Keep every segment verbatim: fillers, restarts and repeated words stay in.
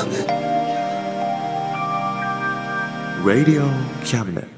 Cabinet Radio Cabinet。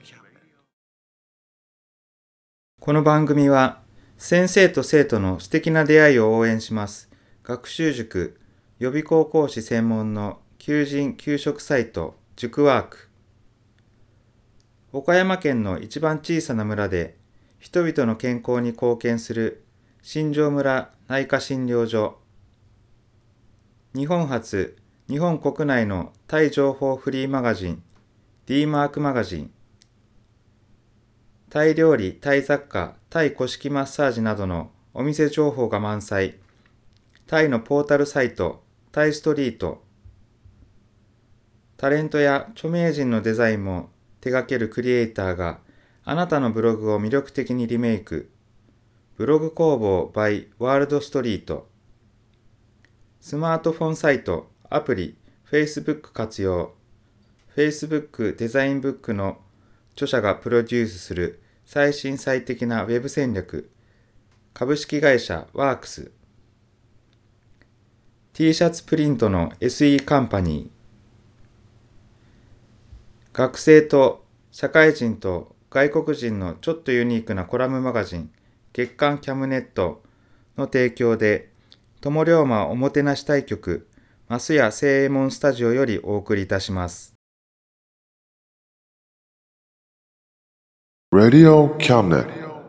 この番組は先生と生徒の素敵な出会いを応援します学習塾予備校講師専門の求人・求職サイト塾ワーク。岡山県の一番小さな村で人々の健康に貢献する新庄村内科診療所。日本初、日本国内のタイ情報フリーマガジン D マークマガジン。タイ料理、タイ雑貨、タイ古式マッサージなどのお店情報が満載。タイのポータルサイト、タイストリート。タレントや著名人のデザインも手掛けるクリエイターがあなたのブログを魅力的にリメイク。ブログ工房 by ワールドストリート。スマートフォンサイト、アプリ、Facebook 活用。Facebook デザインブックの著者がプロデュースする最新最適なウェブ戦略。株式会社ワークス。T シャツプリントの エスイー カンパニー。学生と社会人と外国人のちょっとユニークなコラムマガジン月刊キャムネットの提供で友龍馬おもてなし対局増屋正右衛門スタジオよりお送りいたします。 Radio Cabinet。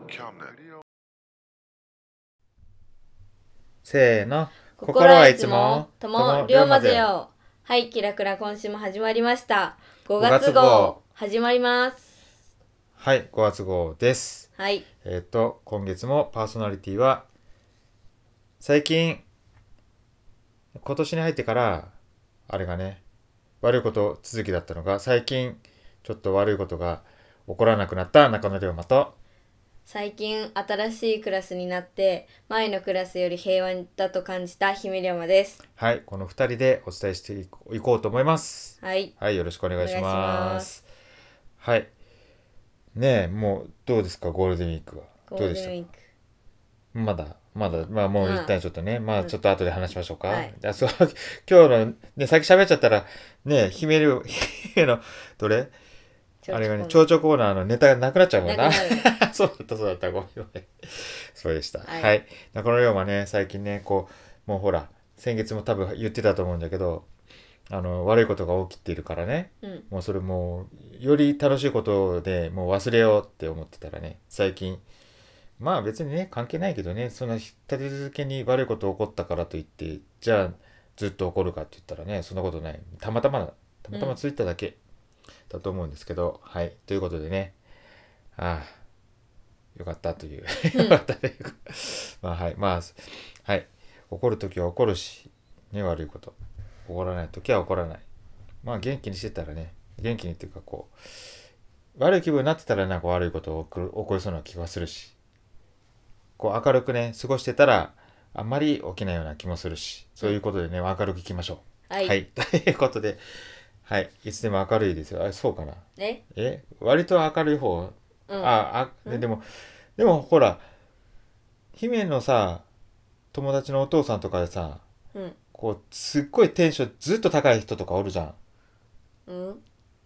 せーの、 心はいつも友龍馬ぜよ。はい、キラクラ今週も始まりました。ごがつ号始まります。 はい、ごがつ号です。 はい。 えっと今月もパーソナリティは最近今年に入ってからあれがね悪いこと続きだったのが最近ちょっと悪いことが起こらなくなった中野龍馬と、 最近新しいクラスになって前のクラスより平和だと感じた姫龍馬です。 はい、このふたりでお伝えしていこうと思います。 はい、 はい、よろしくお願いします。 お願いします。 はいねえ、もうどうですかゴールデンウィークは。 ゴールデンウィークまだまだまあもう一旦ちょっとね、うん、まあちょっと後で話しましょうか、 はい、 じゃあそう今日のね先喋っちゃったらね姫龍姫のどれあれがね蝶々コーナーのネタがなくなっちゃうもんなそうだったそうだったごめんごめんそうでした。はい、はい、中野龍馬ね最近ねこうもうほら先月も多分言ってたと思うんだけどあの悪いことが起きているからね、うん、もうそれもうより楽しいことでもう忘れようって思ってたらね最近まあ別にね関係ないけどねそんな立て続けに悪いこと起こったからといってじゃあずっと起こるかって言ったらねそんなことないたまたまたまたまついただけだと思うんですけど、うん、はいということでねああよかったというよかったというかまあはいまあはい起こるときは起こるしね悪いこと起こらないときは起こらない。まあ元気にしてたらね、元気にっていうかこう、悪い気分になってたらなんか悪いこと起こりそうな気がするし、こう明るくね、過ごしてたらあんまり起きないような気もするし、そういうことでね、明るくいきましょう。 はい。 はい、ということで、はい、いつでも明るいですよ。あ、そうかな。 ええ割と明るい方、 うん、 あ、あ、 うん、 でも、でもほら、姫のさ、友達のお父さんとかでさ、 うんこうすっごいテンションずっと高い人とかおるじゃん。 うん。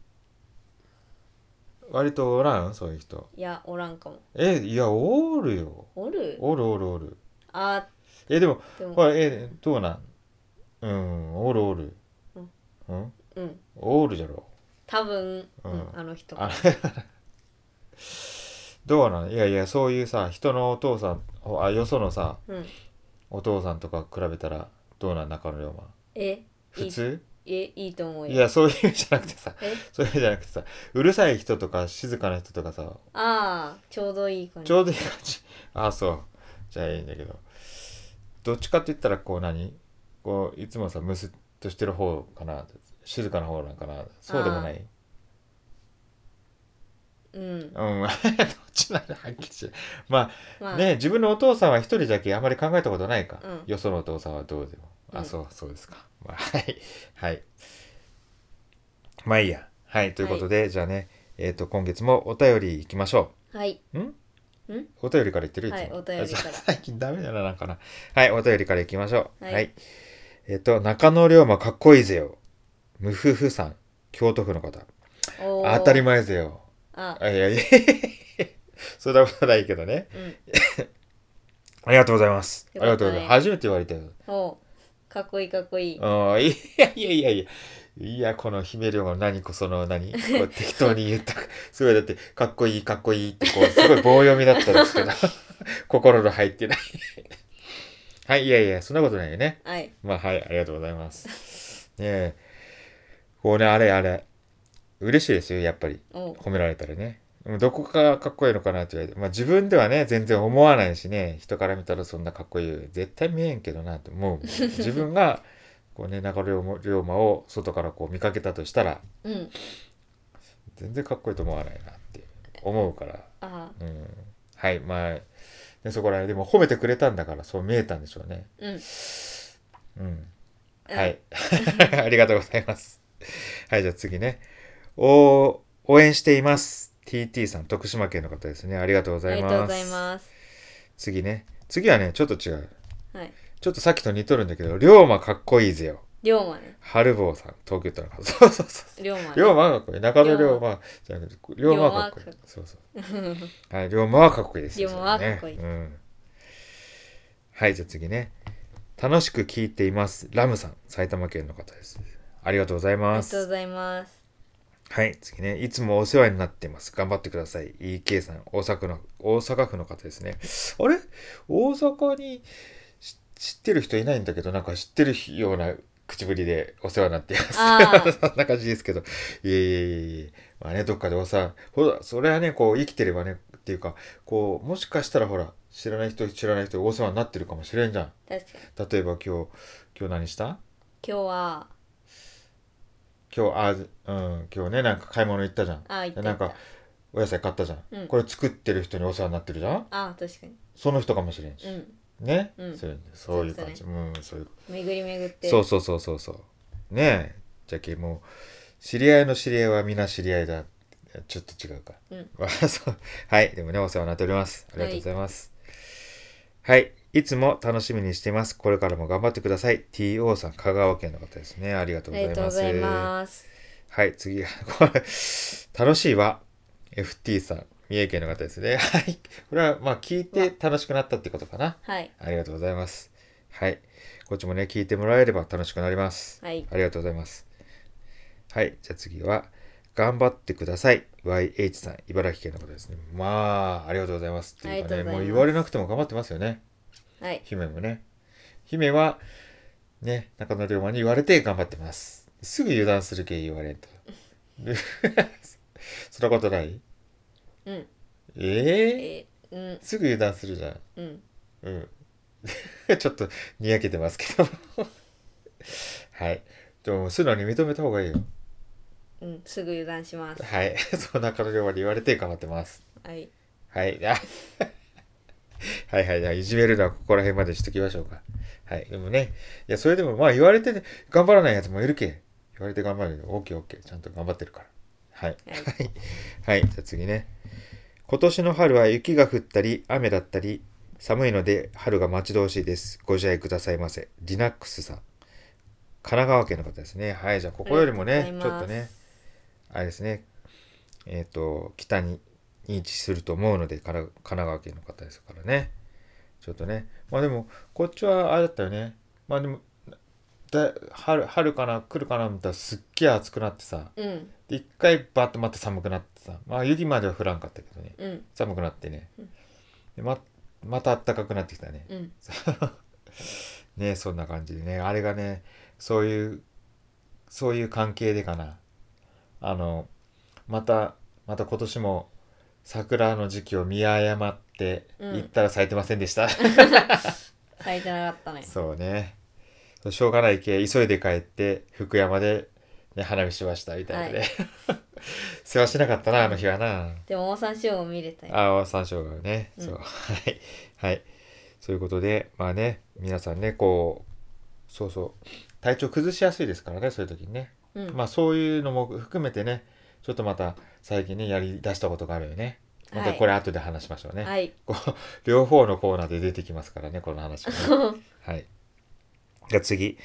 割とおらんそういう人。 いやおらんかも。 えいやおるよ。 おる。 おるおるおる。 あえでもでもほらえどうなん。うんおるおる。 うんうんうんおるじゃろ。 多分、うんうん、 あの人。 あどうなんいやいやそういうさ人のお父さんあよそのさ、うん、お父さんとか比べたらどうなん中野龍馬。 え普通えいいと思うよ。 いやそういう意味じゃなくてさそういう意味じゃなくてさうるさい人とか静かな人とかさああちょうどいい感じちょうどいい感じああそうじゃあいいんだけどどっちかって言ったらこう何こういつもさムスッとしてる方かな静かな方なんかなそうでもないうん、うん、 どっちなのはっきりしてまあ、まあ、ね自分のお父さんは一人だけあまり考えたことないか、うん、よそのお父さんはどうでもあ、うん、そうそうですかまあはいはいまあいいやはいということで、はい、じゃあねえっ、ー、と今月もお便りいきましょうはいんんお便りから言ってるいつも、 はい、お便りから最近ダメだななんかなはいお便りからいきましょうはい、はい、 えっと、中野龍馬かっこいいぜよ。無夫婦さん、京都府の方。当たり前ぜよ。 あ、 あいやいやそんなことないけどね。 うん、 ありがとうございます。 よかったねありがとうございます。初めて言われたよ。 おかっこいいかっこいい。 ああ、いやいやいやいや。いや、この姫龍馬何こその何こう適当に言った。すごいだって、かっこいいかっこいいってこう、すごい棒読みだったんですけど。心の入ってない。はい、いやいや、そんなことないよね。 はい。 まあ、はい、ありがとうございます。ねえ。こうね、あれあれ。嬉しいですよ、やっぱり。 お褒められたらね。どこがかっこいいのかなって言われて。まあ自分ではね、全然思わないしね、人から見たらそんなかっこいい。絶対見えんけどなって思う。自分が、こうね、中野龍馬を外からこう見かけたとしたら、 うん。 全然かっこいいと思わないなって思うから。 あうん、はい、まあ、でそこらでも褒めてくれたんだからそう見えたんでしょうね。 うん。 うん。はい。ありがとうございます。はい、じゃあ次ね。お応援しています。ティーティー さん、徳島県の方ですね。ありがとうございます。 ありがとうございます。 次ね。次はね、ちょっと違う。 はい。 ちょっとさっきと似とるんだけど、龍馬かっこいいぜよ。 龍馬ね。 春坊さん、東京都の方。そうそうそう。 龍馬、ね。 龍馬はかっこいい。中野龍馬じゃなくて、龍馬はかっこいい。そうそう。はい、龍馬はかっこいいです。 龍馬はかっこいい。 ね、うん。はい、じゃあ次ね。楽しく聞いています。ラムさん、埼玉県の方です。ありがとうございます。 ありがとうございます。 はい、次ね。いつもお世話になってます。頑張ってください。イーケー さん、大阪の、大阪府の方ですね。あれ大阪に知ってる人いないんだけど、なんか知ってるような口ぶりでお世話になっています。そんな感じですけど。いえいえいえいえ。まあね、どっかでおさ、ほら、それはね、こう、生きてればね、っていうか、こう、もしかしたらほら、知らない人、知らない人、お世話になってるかもしれんじゃん。 確かに。 例えば今日、今日何した今日は、 今日、あ、うん、今日ね、なんか買い物行ったじゃん。 あ、行ったなんか、お野菜買ったじゃん、 うん、 これ作ってる人にお世話になってるじゃん。 あ、確かに。 その人かもしれんし。 うん。 ね、 うん、 そうそういう感じ。うん、そういう。 巡り巡って。 そうそうそうそうそう。ねえ。じゃけもう、知り合いの知り合いはみんな知り合いだ。ちょっと違うか。 うん。 そうはい。でもね、お世話になっております。ありがとうございます。はい。はい、いつも楽しみにしています。これからも頑張ってください。ティーオー さん、香川県の方ですね。ありがとうございます。ありがとうございます。はい、次。これ、楽しいわ。エフティー さん、三重県の方ですね。はい。これは、まあ、聞いて楽しくなったってことかな。 はい。 ありがとうございます。はい。こっちもね、聞いてもらえれば楽しくなります。 はい。 ありがとうございます。はい。じゃあ次は、頑張ってください。ワイエイチ さん、茨城県の方ですね。まあ、ありがとうございます。っていうかね、もう言われなくても頑張ってますよね。 はい。 姫もね。姫は、ね、中野龍馬に言われて頑張ってます。すぐ油断するけ言われんと。そんなことない？ うん。 えー、 えうん。 すぐ油断するじゃん。 うん。 うん。ちょっとにやけてますけど。はい。でも、素直に認めた方がいいよ。 うん、すぐ油断します。 はい。そんな中野龍馬に言われて頑張ってます。 はい。 はい。あはいはい。いじめるのはここら辺までしときましょうか。はい。でもね、いや、それでもまあ言われて、ね、頑張らないやつもいるけ。言われて頑張るよ。オッケーオッケー。ちゃんと頑張ってるから。はい。はい。はい。じゃあ次ね。今年の春は雪が降ったり、雨だったり、寒いので春が待ち遠しいです。ご自愛くださいませ。リナックスさん。神奈川県の方ですね。はい。じゃあここよりもね、ちょっとね、あれですね。えっと、北に位置すると思うので、神奈川県の方ですからね。ちょっとね。まあでも、こっちはあれだったよね。まあでも、だ春、春かな来るかなみたいなすっげえ暑くなってさ。 うん。 で、一回バッとまた寒くなってさ。まあ雪までは降らんかったけどね。 うん、 寒くなってね。 うん、 でま、また暖かくなってきたね。 うん、 ねそんな感じでね。あれがね、そういう、そういう関係でかな。あの、また、また今年も桜の時期を見誤って行ったら咲いてませんでした。うん、 咲いてなかったね。 そうね。しょうがないけ、急いで帰って福山で、ね、花見しましたみたいなね。はい、世話しなかったな、あの日はな。 でも、オオサンショウウオ見れたよ。 ああ、オオサンショウウオね。 うん、 そう。はい。はい。そういうことで、まあね、皆さんね、こう、そうそう、体調崩しやすいですからね、そういう時にね。うん、まあそういうのも含めてね、ちょっとまた最近ね、やり出したことがあるよね。またこれ後で話しましょうね。はい。こう両方のコーナーで出てきますからね、この話はね。はい。じゃあ次。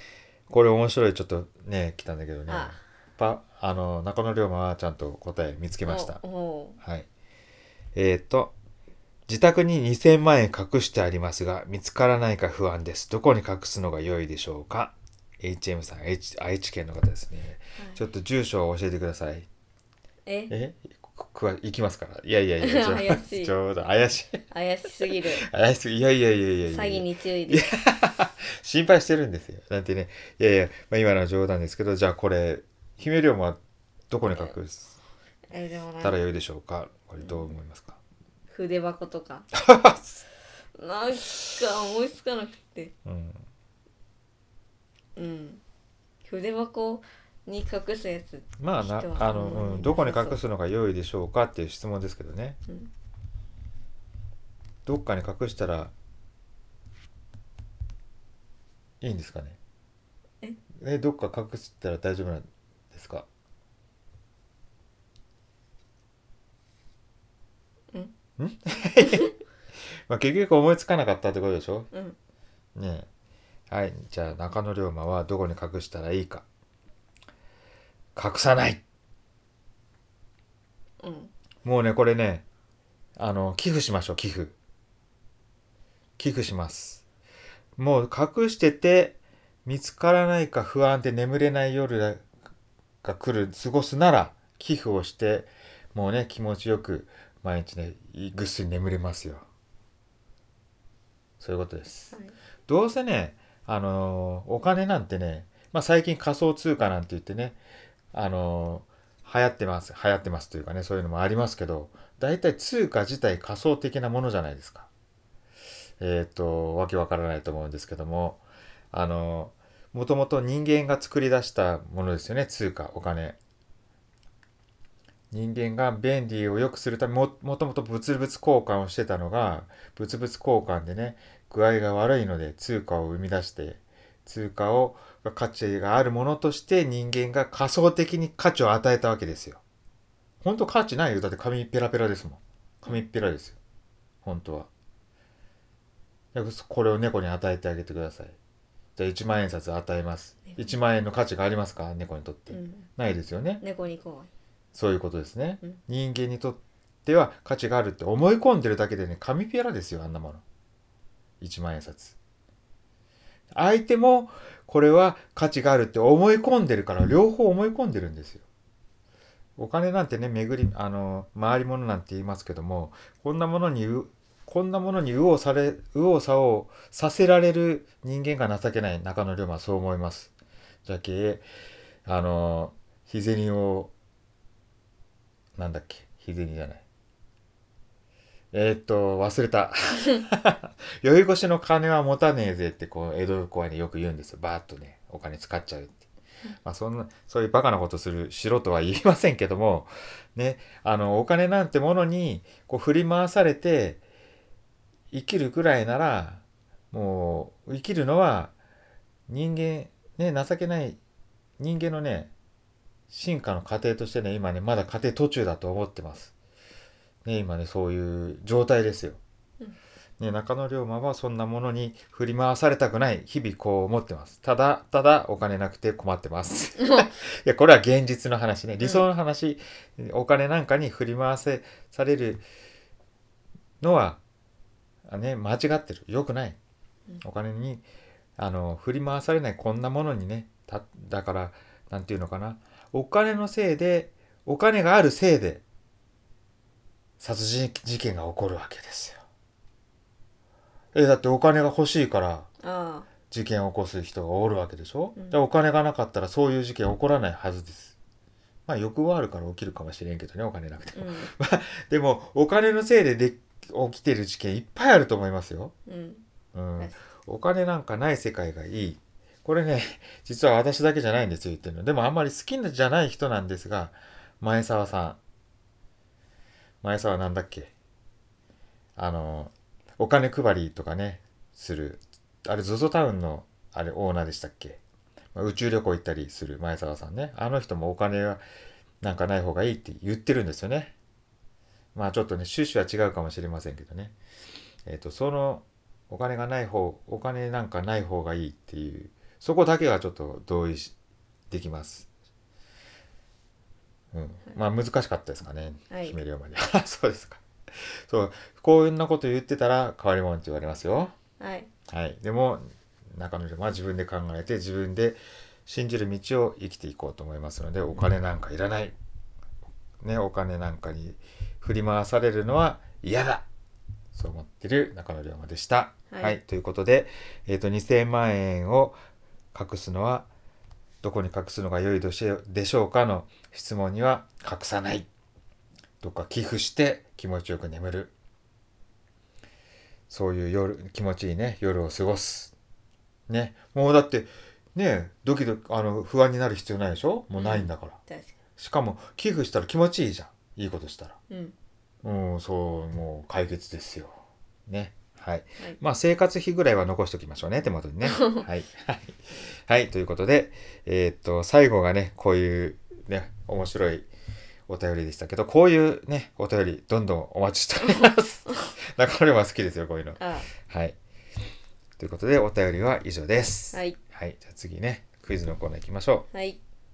これ面白いちょっとね来たんだけどね、 あパあの中野龍馬はちゃんと答え見つけました。 おおはい。えっ、と自宅ににせんまんえん隠してありますが見つからないか不安です。どこに隠すのが良いでしょうか。 エイチエム さん、H、愛知県の方ですね、 はいちょっと住所を教えてください。 ええここは行きますからいやいやいやちょ怪しいちょうど怪しい怪しすぎる怪しいいやいやいやいやいや詐欺に注意です心配してるんですよなんてね。いやいや、まあ、今のは冗談ですけど、じゃあこれ姫龍馬はどこに隠すえでもなたら良いでしょうか。これどう思いますか。 筆箱とかなんか思いつかなくてうんうん筆箱に隠すやつまあな人はあの、 うんうん、どこに隠すのが良いでしょうかっていう質問ですけどね、 うん、 どっかに隠したらいいんですかね。 ええどっか隠したら大丈夫なんですか。 うんんまあ結局思いつかなかったってことでしょ。 うんねえ。はい、じゃあ中野龍馬はどこに隠したらいいか。隠さない。 うんもうねこれねあの寄付しましょう。寄付寄付します。もう隠してて見つからないか不安で眠れない夜が来る過ごすなら寄付をしてもうね気持ちよく毎日ねぐっすり眠れますよ。そういうことです。 はいどうせねあのお金なんてね、まあ、最近仮想通貨なんて言ってねあの流行ってます流行ってますというかねそういうのもありますけど、大体通貨自体仮想的なものじゃないですか。えっ、とわけわからないと思うんですけども、あのもともと人間が作り出したものですよね。通貨お金、人間が便利を良くするためももともと物々交換をしてたのが物々交換でね具合が悪いので通貨を生み出して、通貨を価値があるものとして人間が仮想的に価値を与えたわけですよ。本当価値ないよ。だって紙ペラペラですもん。紙ペラですよ本当は。これを猫に与えてあげてください。じゃあいちまん円札与えます。いちまん円の価値がありますか猫にとって、 うん、 ないですよね。 猫に怖いそういうことですね、 うん人間にとっては価値があるって思い込んでるだけでね紙ペラですよあんなもの。いちまん円札相手もこれは価値があるって思い込んでるから両方思い込んでるんですよ。お金なんてね巡りあの回り物なんて言いますけども、こんなものにこんなものに右往され右往左往させられる人間が情けない。中野龍馬はそう思います。じゃけあの日銭をなんだっけ日銭じゃないえー、っと忘れた酔い越しの金は持たねえぜってこう江戸っ子はねよく言うんですよ。バーッとねお金使っちゃうって。まあ、そんなそういうバカなことする素人は言いませんけどもね、あのお金なんてものにこう振り回されて生きるくらいならもう生きるのは人間ね情けない人間のね進化の過程としてね今ねまだ過程途中だと思ってますね。今ねそういう状態ですよ、 うんね、中野龍馬はそんなものに振り回されたくない日々こう思ってます。ただただお金なくて困ってますいやこれは現実の話ね、理想の話、うん、お金なんかに振り回せされるのはね間違ってる。良くない。お金にあの振り回されないこんなものにねただからなんていうのかな、お金のせいでお金があるせいで殺人事件が起こるわけですよ。えだってお金が欲しいからあ事件を起こす人がおるわけでしょ、 うん、 じゃあお金がなかったらそういう事件起こらないはずです。まあ欲はあるから起きるかもしれんけどねお金なくても、うん、でもお金のせいでで起きてる事件いっぱいあると思いますよ、 うんうん、お金なんかない世界がいい。これね実は私だけじゃないんですよ言ってるの。でもあんまり好きじゃない人なんですが、前澤さん前澤なんだっけあのお金配りとかねするあれ ゾゾ タウンのあれオーナーでしたっけ、まあ、宇宙旅行行ったりする前澤さんね。あの人もお金がなんかない方がいいって言ってるんですよね。まあちょっとね趣旨は違うかもしれませんけどね。えっとそのお金がない方お金なんかない方がいいっていうそこだけはちょっと同意しできます。うん、まあ難しかったですかね、 はい、 姫龍馬にそうですか。そうこんなこと言ってたら変わり者って言われますよ。 はい、 はい、でも中野龍馬は自分で考えて自分で信じる道を生きていこうと思いますので、お金なんかいらない、ね、お金なんかに振り回されるのは嫌だ、そう思ってる中野龍馬でした。はい、はい、ということで、えーと、にせんまんえんを隠すのはどこに隠すのが良いでしょうかの質問には、隠さない、どっか寄付して気持ちよく眠る、そういう夜気持ちいいね夜を過ごすね。もうだってね、ドキドキあの不安になる必要ないでしょ、もうないんだから、 うん、 しかも寄付したら気持ちいいじゃん、いいことしたら、 うん、 うん、そうもう解決ですよね。はい、はい、まあ生活費ぐらいは残しておきましょうね、手元にねはいはいということで、えー、っと最後がねこういうね面白いお便りでしたけど、こういうねお便りどんどんお待ちしております中野は好きですよこういうの。 ああ、 はいということでお便りは以上です。 はい、 はい、じゃあ次ねクイズのコーナー行きましょう。はい、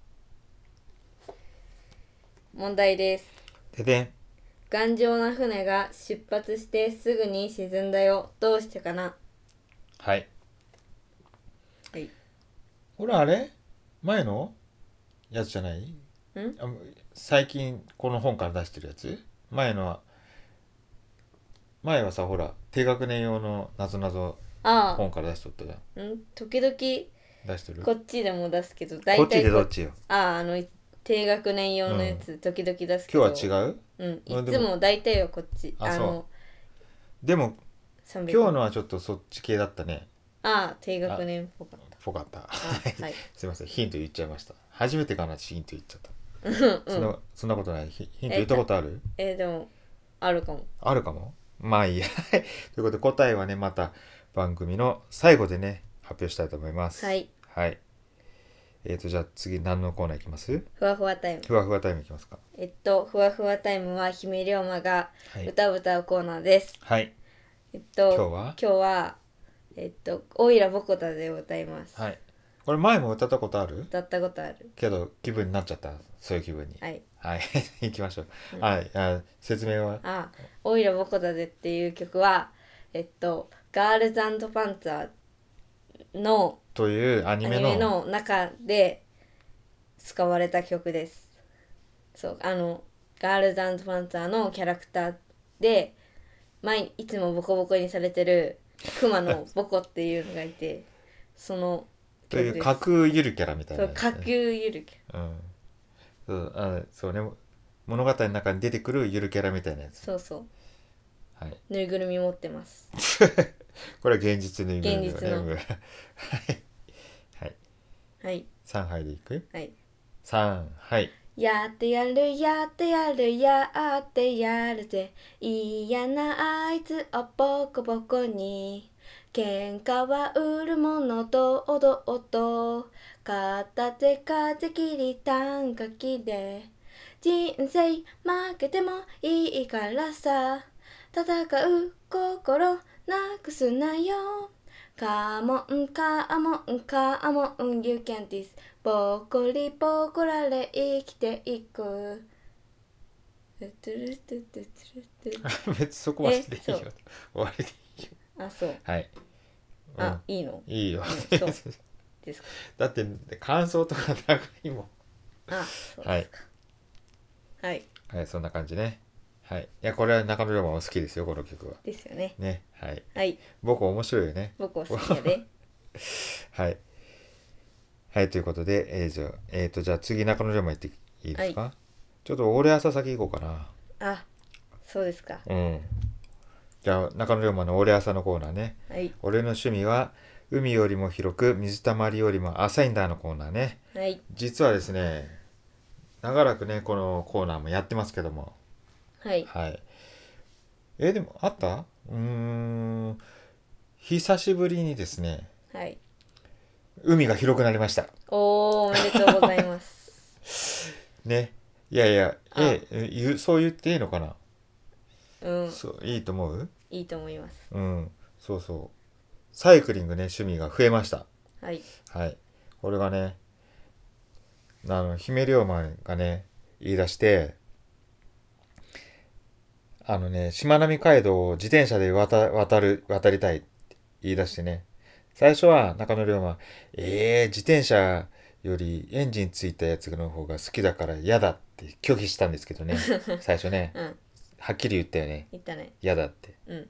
問題です。 ででん。 頑丈な船が出発してすぐに沈んだよ、どうしてかな。 はい、 はい、 これあれ前のやつじゃない？ んあ最近この本から出してるやつ？前のは前はさほら低学年用のなぞなぞ本から出しとったじゃん。 ん時々 出してる？ こっちでも出すけど、大体こっちでどっちよ？ ああ、あの低学年用のやつ、うん、時々出すけど。 今日は違う？ うん、いつも大体はこっち。 あ、 あのでも今日のはちょっとそっち系だったね。 ああ、低学年っぽかった。 ぽかった。 はい、 すいません、ヒント言っちゃいました。初めてかなヒント言っちゃった。 うん、 そんなそんなことない。ヒント言ったことある？ えー、えー、でもあるかも。 あるかも。まあいいや。ということで答えはねまた番組の最後でね発表したいと思います。 はい。 はい。えっとじゃあ次何のコーナーいきます？ ふわふわタイム。 ふわふわタイムいきますか。 えっとふわふわタイムは姫龍馬が歌を歌うコーナーです。 はい。 えっと今日は今日はえっとおいらぼこたで歌います。 はい。これ前も歌ったことある？ 歌ったことある。 けど気分になっちゃった。そういう気分に。 はい。 はい。行きましょう。 うん、 はい。あ説明は？ あ、おいらぼこたでっていう曲はえっとガールズ&パンツァーのというアニメの、 アニメの中で使われた曲です。そうあのガールズ&パンツァーのキャラクターで毎いつもボコボコにされてるクマのボコっていうのがいてそのという架空ゆるキャラみたいな、 ね、そう架空ゆるキャラ、 うん、そうあそうね物語の中に出てくるゆるキャラみたいなやつ。 そうそう、 はい、 ぬいぐるみ持ってますこれは現実ぬいぐるみ現実のはいはい、 はい、 さんはいでいく。 はい、 さんはいやってやるやってやるやってやるぜ嫌なあいつをボコボコに喧嘩は売るものとおどおど片手風切り短歌機で人生負けてもいいからさ戦う心なくすなよカモンカモンカモン You can't this ボコリボコられ生きていく別にそこまででいいよ。終わりでいいよ。 あ、そう。 はい。 うん、あ、いいの？ いいよ。 うん、そうですか。 だって感想とか長いもん。 あ、そうですか。はい。はい、 はい、そんな感じね。はい。いやこれは中野龍馬も好きですよこの曲は。 ですよね。 ね、はい。 はい。 僕面白いよね。 僕は好きやで。 はい。はい、ということで、えー、じゃあ、えーと、じゃあ次中野龍馬行っていいですか？はい、ちょっと俺朝先行こうかな。 あ、そうですか。 うん。じゃあ中野龍馬の俺朝のコーナーね。 はい。 俺の趣味は海よりも広く水たまりよりも浅いんだのコーナーね。 はい。 実はですね、長らくねこのコーナーもやってますけども。 はい。 はい。えー、でもあった？うーん。久しぶりにですね。 はい。 海が広くなりました。 おー、おめでとうございますね。いやいや、えそう言っていいのかな。 うん、 そういいと思う？ いいと思います。 うん、そうそう。サイクリングね趣味が増えました。 はいはい。これがね、あの、姫龍馬がね、言い出して、あのね、しまなみ海道を自転車で渡渡る、渡りたいって言い出してね。最初は中野龍馬、えー、自転車よりエンジンついたやつの方が好きだから嫌だって拒否したんですけどね。最初ね。 うんはっきり言ったよね。 言ったね嫌だって。 うん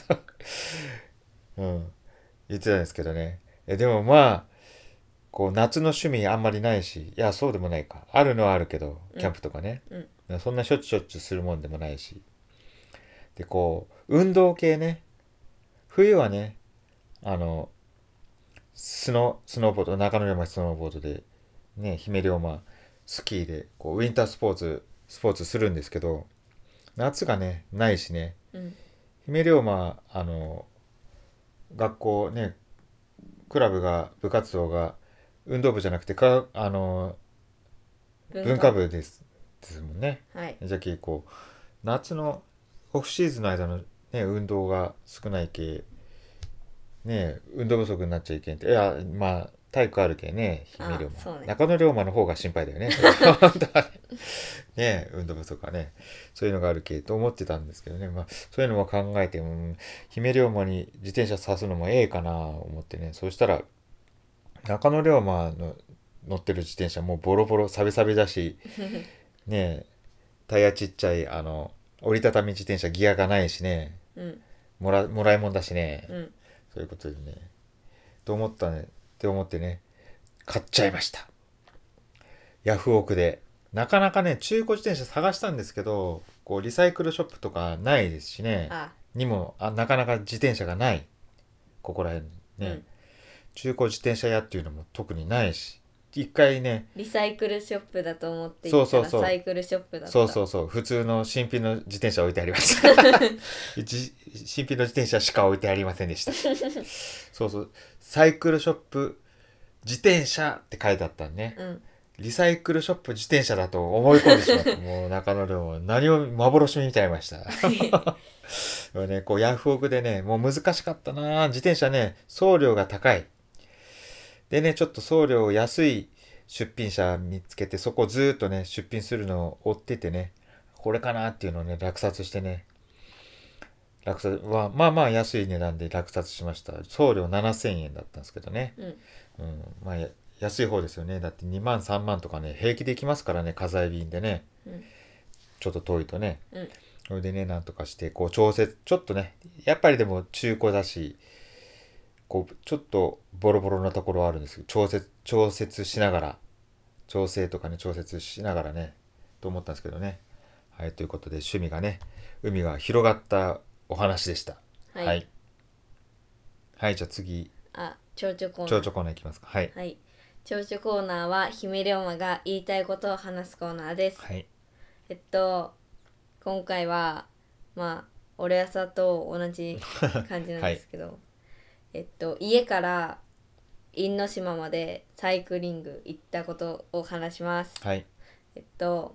うん。言ってたんですけどね。えでもまあ、こう夏の趣味あんまりないし、いや、そうでもないか。あるのはあるけど、キャンプとかね。 うん、 そんなしょっちゅうしょっちゅうするもんでもないし。で、こう、運動系ね。冬はね、あの、スノ、スノーボード、中野山スノーボードで、ね、姫龍馬、スキーで、こう、ウィンタースポーツ、スポーツするんですけど、夏がね、ないしね。 うん姫龍馬、あの、学校ね、クラブが、部活動が、運動部じゃなくて、か、あの、文化部です、ですもんね。 はいじゃけ、こう、夏のオフシーズンの間のね、運動が少ないけ、ね、運動不足になっちゃいけんって。いや、まあ、体育あるけね、姫龍馬。 あそうね中野龍馬の方が心配だよね。本当はね。ね、運動不足はね。そういうのがあるけと思ってたんですけどね。まあ、そういうのも考えて、うん、姫龍馬に自転車さすのもええかな思ってね。そうしたら、中野龍馬の乗ってる自転車もうボロボロ、サビサビだし、ね、タイヤちっちゃい、あの、折りたたみ自転車ギアがないしね。 うんもら、もらいもんだしね。 うんそういうことでね。と思ったね。って思ってね。買っちゃいました。ヤフオクで。なかなかね、中古自転車探したんですけど、こう、リサイクルショップとかないですしね。 あにも、あ、なかなか自転車がない。ここら辺ね。 うん中古自転車屋っていうのも特にないし。一回ね、 リサイクルショップだと思って行ったらそうそうそうサイクルショップだったそうそうそう、普通の新品の自転車置いてありましたじ新品の自転車しか置いてありませんでしたそうそう、サイクルショップ自転車って書いてあったんね、 うんリサイクルショップ自転車だと思い込んでしまってもう中野でも何を幻見ちゃいましたでもね、こうヤフオクでね、もう難しかったな、自転車ね、送料が高いでね、ちょっと送料安い出品者見つけて、そこをずーっとね、出品するのを追っててね、これかなっていうのをね、落札してね、落札は、まあまあ安い値段で落札しました。送料ななせんえんだったんですけどね。 うんうん、まあや安い方ですよね。だってにまんさんまんとかね、平気できますからね、家財便でね。 うんちょっと遠いとね。 うんそれでね、なんとかして、こう調節、ちょっとね、やっぱりでも中古だし、こう、ちょっとボロボロなところはあるんですけど、調節、調節しながら、調整とかね、調節しながらね、と思ったんですけどね。はい、ということで、趣味がね、海が広がったお話でした。 はいはい。はい、じゃあ次、 あ蝶々コーナー蝶々コーナーいきますか。はい。 はい蝶々コーナーは姫龍馬が言いたいことを話すコーナーです、 はい。 えっと今回はまあ俺朝と同じ感じなんですけど、えっと家から因島までサイクリング行ったことを話します。 はい。 えっと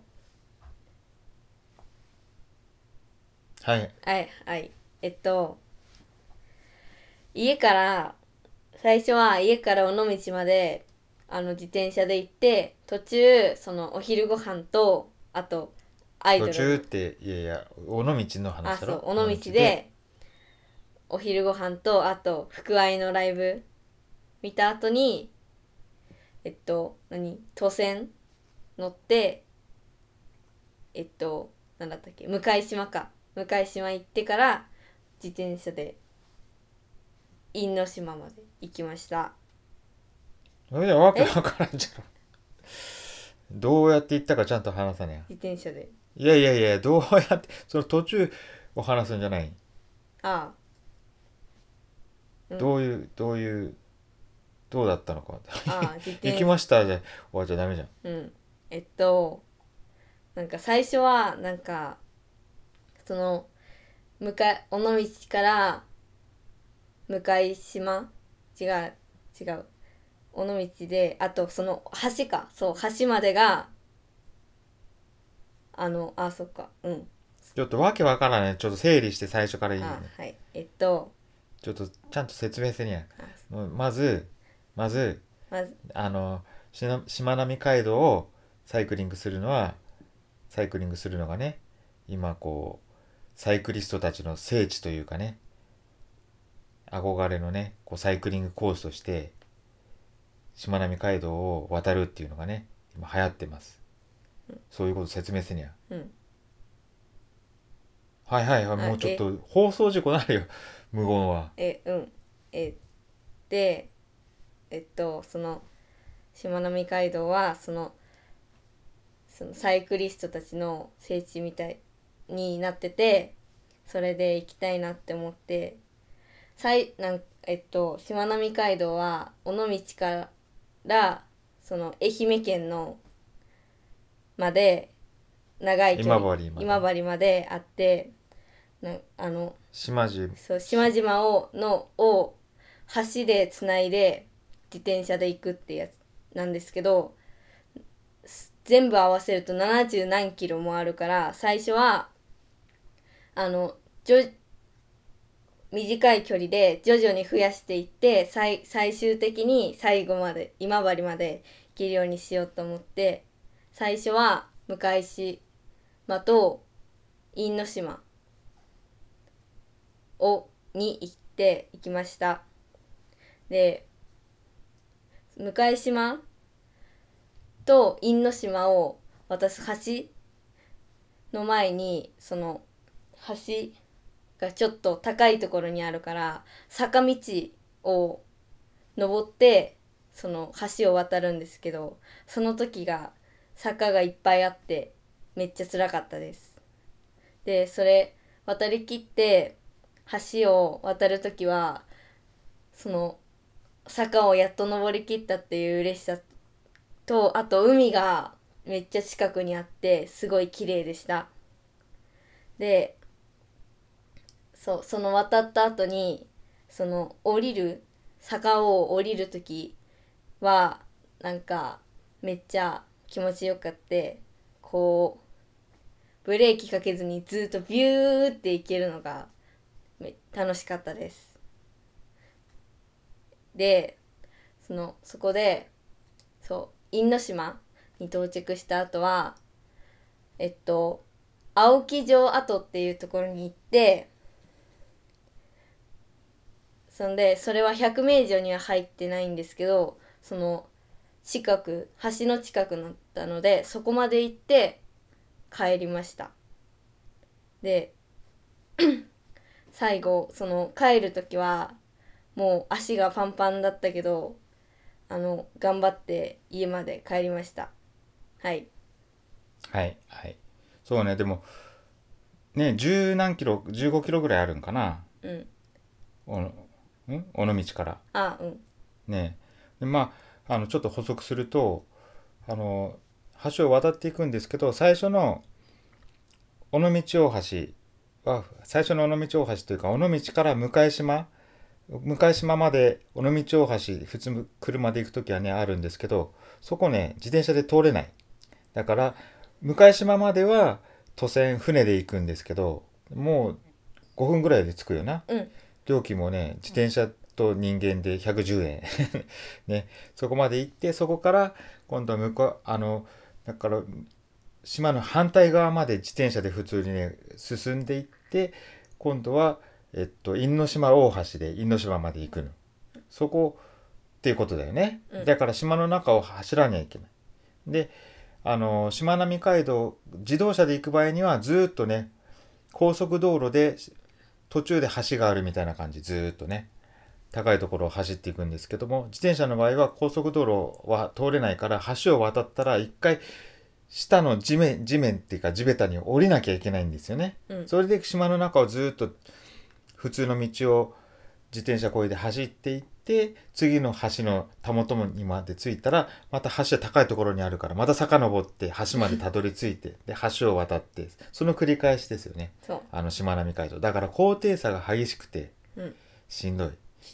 はい。 はいはいえっと家から最初は家から尾道まであの自転車で行って、途中そのお昼ご飯とあとアイドル途中って、いやいや、尾道のあ話だろ。 そう尾道でお昼ご飯とあと福愛のライブ見た後にえっと何都線乗ってえっとなんだったっけ向島か向島行ってから自転車で因島まで行きました。 それでわけわからんじゃろ。どうやって行ったかちゃんと話さね自転車でいやいやいや、どうやって、その途中を話すんじゃない。 ああ、うん、 どういう、どういう、どうだったのか。 ああ自転行きましたじゃ終わっちゃダメじゃん。 うんえっとなんか最初はなんかその向かい尾道から向島違う違う尾道であとその橋かそう橋までがあのあそっかうんちょっとわけわからない。ちょっと整理して最初からいいね。 あはいえっとちょっとちゃんと説明せにゃ。 あもうまず、 まずまずあのしなしまなみ海道をサイクリングするのはサイクリングするのがね今こうサイクリストたちの聖地というかね憧れのねこうサイクリングコースとしてしまなみ海道を渡るっていうのがね今流行ってます、うん、そういうこと説明せにゃ、 うん、 はいはいはいもうちょっと放送事故なるよ無言はえうんえでえっとそのしまなみ海道はそのそのサイクリストたちの聖地みたいになっててそれで行きたいなって思ってさいなんえっとしまなみ海道は尾道からその愛媛県のまで長い距離今治まで今治まであってなあの島々 そう島々をのを橋でつないで自転車で行くってやつなんですけど全部合わせるとななじゅう何キロもあるから最初はあのじょ短い距離で徐々に増やしていって最最終的に最後まで今治まで行けるようにしようと思って最初は向島と因島をに行って行きました。で向島と因島を渡す橋の前にその橋がちょっと高いところにあるから坂道を登ってその橋を渡るんですけどその時が坂がいっぱいあってめっちゃ辛かったです。でそれ渡りきって橋を渡る時はその坂をやっと登りきったっていう嬉しさとあと海がめっちゃ近くにあってすごい綺麗でした。でそうその渡った後にその降りる坂を降りる時はなんかめっちゃ気持ちよかってこうブレーキかけずにずっとビューっていけるのが楽しかったです。でそのそこでそう因島に到着した後はえっと青木城跡っていうところに行ってそんでそれは百名城には入ってないんですけどその近く橋の近くだったのでそこまで行って帰りました。で最後その帰る時はもう足がパンパンだったけどあの頑張って家まで帰りました。はいはいはいそうねでもね十何キロじゅうごキロぐらいあるんかなうんおん尾道からあうんねでまああのちょっと補足するとあの橋を渡っていくんですけど最初の尾道大橋は最初の尾道大橋というか尾道から向島向島まで尾道大橋普通車で行くときはねあるんですけどそこね自転車で通れないだから向島までは都線船で行くんですけどもうごふんぐらいで着くよな、 うん、 料金もね自転車と人間でひゃくじゅうえんねそこまで行ってそこから今度は向こうあのだから島の反対側まで自転車で普通にね進んでいって今度はえっと因島大橋で因島まで行くのそこっていうことだよね、うん、だから島の中を走らなきゃいけないであのしまなみ海道自動車で行く場合にはずっとね高速道路で途中で橋があるみたいな感じずっとね高いところを走っていくんですけども自転車の場合は高速道路は通れないから橋を渡ったら一回下の地面地面っていうか地べたに降りなきゃいけないんですよね、うん、それで島の中をずっと普通の道を自転車こいで走っていって次の橋のたもとにまで着いたらまた橋は高いところにあるからまた遡って橋までたどり着いてで橋を渡ってその繰り返しですよねあのしまなみ海道だから高低差が激しくてしんどい、うん、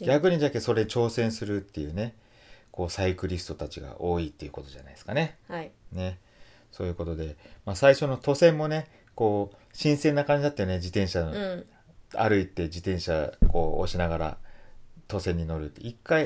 逆にじゃけそれ挑戦するっていうねこうサイクリストたちが多いっていうことじゃないですかね、 はい、 ねそういうことで、まあ、最初の都線もねこう新鮮な感じだったよね自転車の、うん歩いて自転車こう押しながら都線に乗るって一回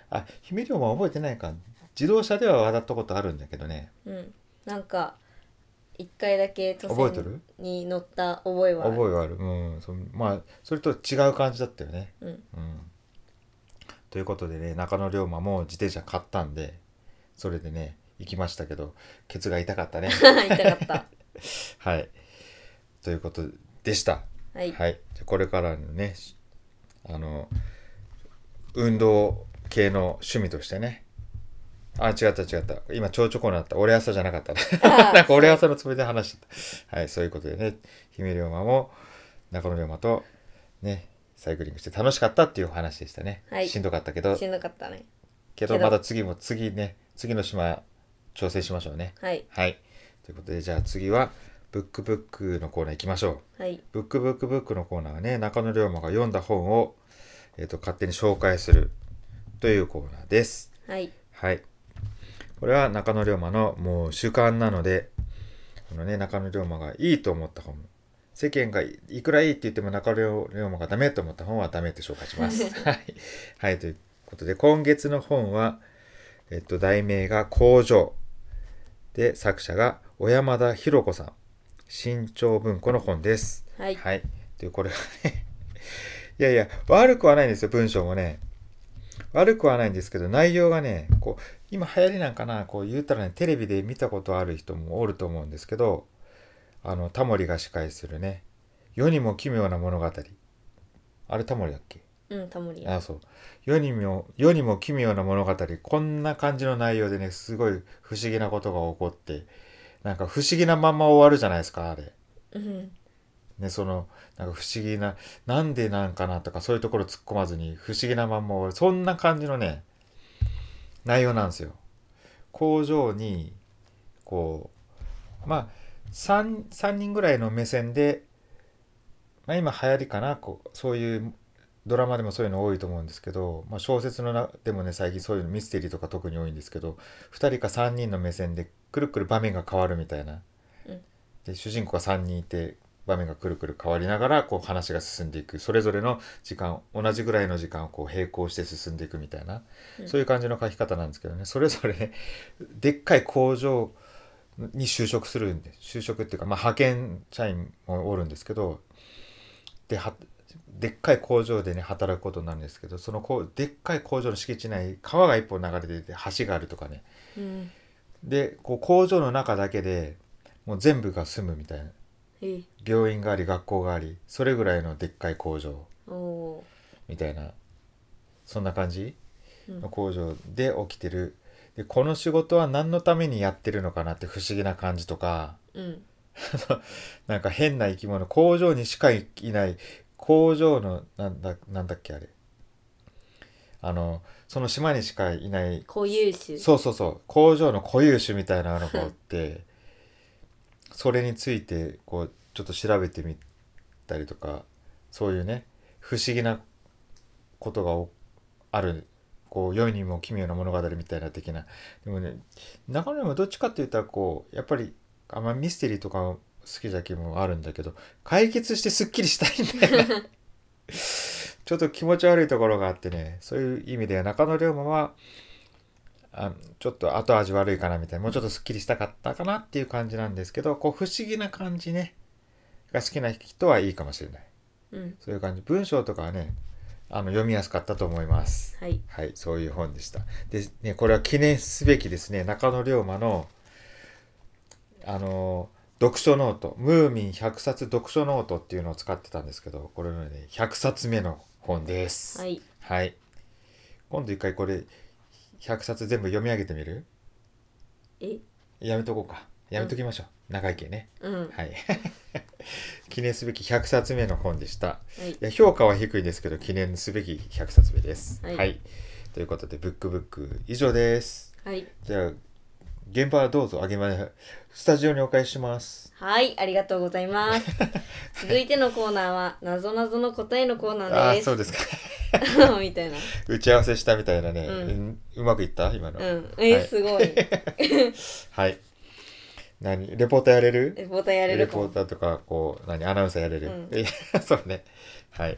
あ、姫龍馬覚えてないか。自動車では渡ったことあるんだけどね。 うんなんか一回だけ都覚えてる線に乗った覚えはある覚えがある。うん。そまあ、それと違う感じだったよね。 うんうん。ということでね、中野龍馬も自転車買ったんで、それでね、行きましたけど、ケツが痛かったね。 痛かったはい。ということでした。 はいはい。じゃこれからのね、あの、運動系の趣味としてね。あ、違った違った。今、ちょうちょこなった。俺朝じゃなかったね。 あーなんか俺朝のつもりで話してた。はい、そういうことでね、姫龍馬も中野龍馬とね、サイクリングして楽しかったっていうお話でしたね。 はいしんどかったけど、 しんどかったねけどけどまた次も次ね、次の島調整しましょうね。 はいはい。ということで、じゃあ次は、ブックブックのコーナー行きましょう。 はいブックブックブックのコーナーはね、中野龍馬が読んだ本を、えーと、勝手に紹介するというコーナーです。 はいはい。これは中野龍馬のもう習慣なので、このね、中野龍馬がいいと思った本、世間がいくらいいって言っても中野龍馬がダメと思った本はダメって紹介します。はい。はい、ということで、今月の本は、えっと、題名が工場。で、作者が小山田博子さん。新潮文庫の本です。 はいはい。という、これがね、いやいや、悪くはないんですよ、文章もね。悪くはないんですけど、内容がね、こう、今流行りなんかな、こう言ったらね、テレビで見たことある人もおると思うんですけど、あの、タモリが司会するね、世にも奇妙な物語。あれタモリだっけ？ うんタモリあ、そう。世にも、世にも奇妙な物語。こんな感じの内容でね、すごい不思議なことが起こって、なんか不思議なまんま終わるじゃないですか、あれ。 うんね、その、なんか不思議な、なんでなんかなとかそういうところ突っ込まずに不思議なまんま終わる。そんな感じのね、内容なんですよ。工場に、こう、まあ、3、三人ぐらいの目線で、まあ今流行りかな、こう、そういうドラマでもそういうの多いと思うんですけど、まあ、小説のなでもね、最近そういうのミステリーとか特に多いんですけど、ふたりかさんにんの目線でくるくる場面が変わるみたいな。 うんで、主人公がさんにんいて、場面がくるくる変わりながらこう話が進んでいく、それぞれの時間、同じぐらいの時間をこう並行して進んでいくみたいな、 うんそういう感じの書き方なんですけどね、それぞれ、ね、でっかい工場に就職するんで、就職っていうか、まあ、派遣社員もおるんですけど、ではでっかい工場でね働くことになるんですけど、そのこうでっかい工場の敷地内、川が一本流れていて橋があるとかね、 うんでこう工場の中だけでもう全部が住むみたいな、 え病院があり学校があり、それぐらいのでっかい工場おおみたいな、そんな感じー、うんの工場で起きてる。でこの仕事は何のためにやってるのかなって不思議な感じとか、 うんなんか変な生き物、工場にしかいない工場のなんだなんだっけあれ、あのその島にしかいない、 固有種そうそうそう、工場の固有種みたいなのがあってそれについてこうちょっと調べてみたりとか、そういうね不思議なことがおある、こう世にも奇妙な物語みたいな的な。でもね、中野もどっちかって言ったらこうやっぱりあんまミステリーとか好きだけもあるんだけど、解決してすっきりしたいんだよなちょっと気持ち悪いところがあってね、そういう意味で中野龍馬はあちょっと後味悪いかなみたいな、もうちょっとすっきりしたかったかなっていう感じなんですけど、こう不思議な感じねが好きな人はいいかもしれない。 うんそういう感じ、文章とかはねあの読みやすかったと思います。 はいはい、そういう本でした。でね、これは記念すべきですね、中野龍馬のあの読書ノート、ムーミンひゃくさつ読書ノートっていうのを使ってたんですけど、これのねひゃくさつめの本です。 はいはい。今度一回これひゃくさつ全部読み上げてみる？ えやめとこうか。やめときましょう。うん、長い系ね。 うんはい。記念すべきひゃくさつめの本でした。 はいいや評価は低いですけど、記念すべきひゃくさつめです。 はいはい。ということで、ブックブック以上です。 はいじゃあ、現場はどうぞ、あげまで、スタジオにお返しします。 はいありがとうございます続いてのコーナーはなぞなぞの答えのコーナああ、 ーですそうですか。 みたいな打ち合わせしたみたいなね。 うんうんうまくいった今の。 うんえ、 はいすごいはい。何レポーターやれる？ レポーターやれるかもレポーターとか、こう、何アナウンサーやれる？ うんいやそうね。はい。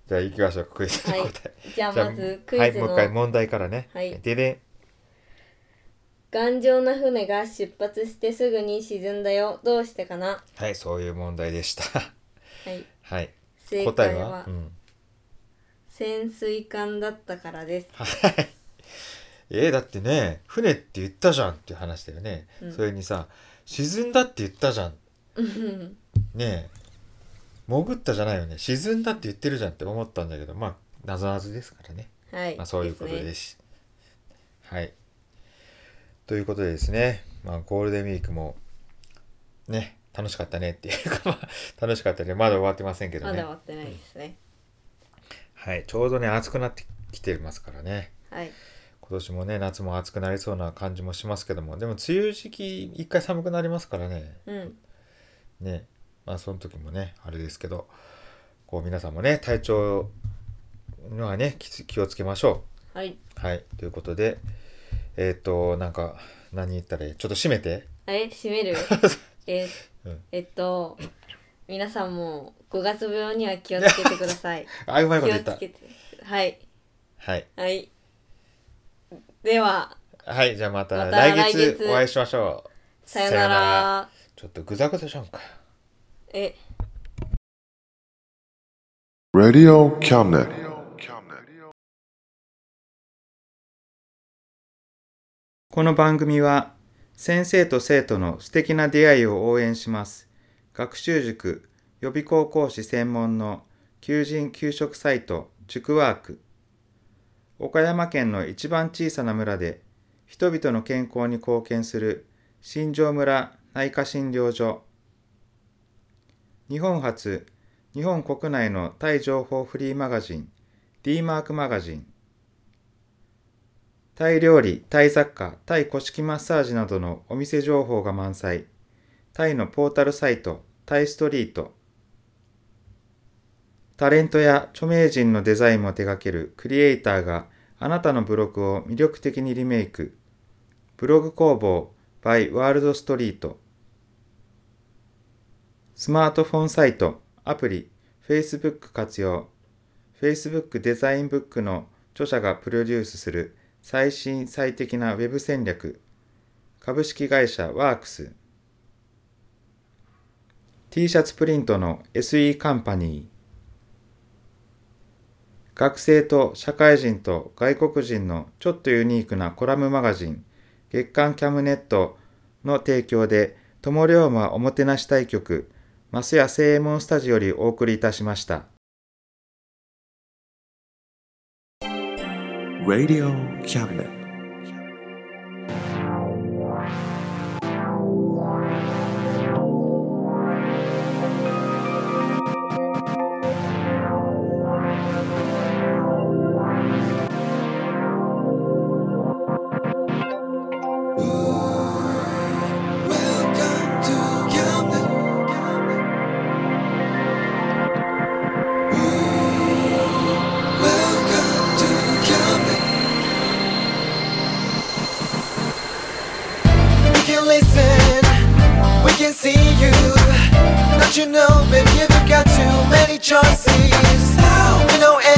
じゃあ行きましょう、クイズの答え。 はい、じゃあまずクイズの、 はい、もう一回問題からね。 はい、 でで頑丈な船が出発してすぐに沈んだよ、どうしてかな。 はい、そういう問題でした。 はい、 はい、 正答え解は、 は、うん、 潜水艦だったからです。 はい。えー、だってね、船って言ったじゃんっていう話だよね、うん、それにさ、沈んだって言ったじゃんねえ、潜ったじゃないよね、沈んだって言ってるじゃんって思ったんだけど、まあなぞなぞですからね、 はい、 まあ、そういうことです。ですね。はい、ということでですね、まあ、ゴールデンウィークもね楽しかったねっていうか、まあ、楽しかったね、まだ終わってませんけどね。 まだ終わってないですね。 はい、ちょうどね暑くなってきてますからね。 はい、 今年もね夏も暑くなりそうな感じもしますけども、でも梅雨時期一回寒くなりますからね。 うん。 ね、まあその時もねあれですけど、こう皆さんもね体調にはね気をつけましょう。はい。 はい、ということで、えっ、ー、となんか何言ったらいい？ちょっと締めて。 え、締める？え、うん、えっと皆さんもごがつ病には気をつけてください。 あ、うまいこと言った。 気をつけて。はいはいはい。では、 はい、じゃあまた来月お会いしましょう。 さよなら。 ちょっとぐざぐざじゃんか。 え。 Radio Cabinet。 この番組は先生と生徒の素敵な出会いを応援します学習塾予備高校師専門の求人・求職サイト塾ワーク、岡山県の一番小さな村で人々の健康に貢献する新庄村内科診療所、日本初日本国内のタイ情報フリーマガジン D マークマガジン、タイ料理、タイ雑貨、タイ古式マッサージなどのお店情報が満載、タイのポータルサイトタイストリート、タレントや著名人のデザインも手掛けるクリエイターがあなたのブログを魅力的にリメイク、ブログ工房 by ワールドストリート、スマートフォンサイト、アプリ、Facebook 活用、Facebook デザインブックの著者がプロデュースする最新最適なウェブ戦略、株式会社ワークス、T シャツプリントの エスイー カンパニー、学生と社会人と外国人のちょっとユニークなコラムマガジン、月刊キャムネットの提供で、友龍馬おもてなし対局、増屋正右衛門スタジオよりお送りいたしました。 Radio Cabinet。 You know, baby, you've got too many choices. You know,